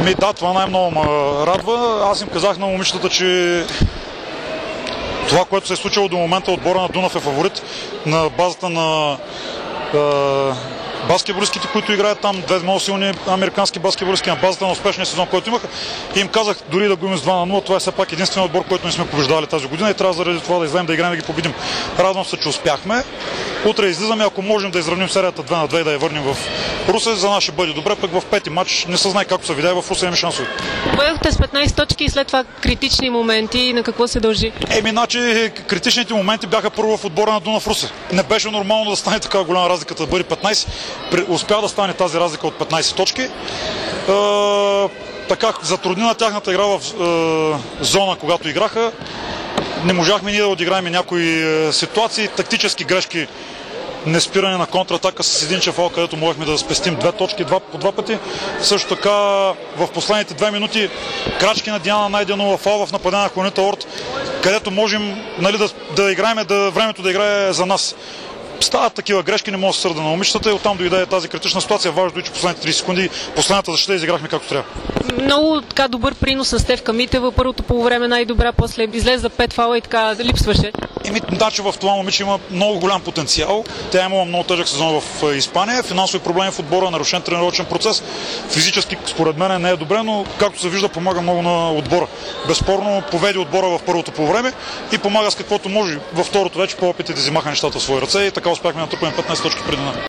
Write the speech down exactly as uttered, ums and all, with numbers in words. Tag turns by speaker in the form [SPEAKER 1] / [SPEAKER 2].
[SPEAKER 1] Ми, да, това най-много ме радва. Аз им казах на момичетата, че това, което се е случило до момента, отбора на Дунав е фаворит на базата на е, баскетболистите, които играят там, две много силни американски баскетболисти на базата на успешния сезон, който имаха. И им казах, дори да го имаме с два на нула, това е все пак единственият отбор, който не сме побеждавали тази година и трябва заради това да излезем да играем да ги победим. Радвам се, че успяхме. Утре излизаме, ако можем да изравним серията две на две и да я върнем в Русе, за нас ще бъде добре, пък в пети матч не се знае както се видя и в Русе имаме шансове.
[SPEAKER 2] Победохте с петнайсет точки и след това критични моменти. На какво се дължи?
[SPEAKER 1] Еми, значи критичните моменти бяха първо в отбора на Дунав Русе. Не беше нормално да стане така голяма разликата, да бъде петнайсет. Успя да стане тази разлика от петнайсет точки. Е, така затрудни на тяхната игра в е, зона, когато играха. Не можахме ние да отиграем някои е, ситуации, тактически грешки, неспиране на контратака с един чефал, където можехме да спестим две точки два, по два пъти. Също така в последните две минути крачки на Диана Найденова, фал в нападение на Хуанита Орт, където можем, нали, да, да играем, да, времето да играе за нас. Стават такива грешки, не мога да се сърда на момичетата и оттам дойде тази критична ситуация. Важно е, че последните трийсет секунди, последната защита изиграхме както трябва.
[SPEAKER 2] Много така добър принос на Стефка Митева. Първото полувреме най-добра, после излезе за пет фала и така липсваше.
[SPEAKER 1] Еми, да, че в това момиче има много голям потенциал. Тя има много тежък сезон в Испания. Финансови проблеми в отбора, нарушен тренировъчен процес. Физически, според мен, не е добре, но както се вижда, помага много на отбора. Безспорно поведи отбора в първото полувреме и помага с каквото може. Във второто вече по-опитите взимаха нещата в свои ръце и така успяхме да натрупаме петнайсет точки преди нас.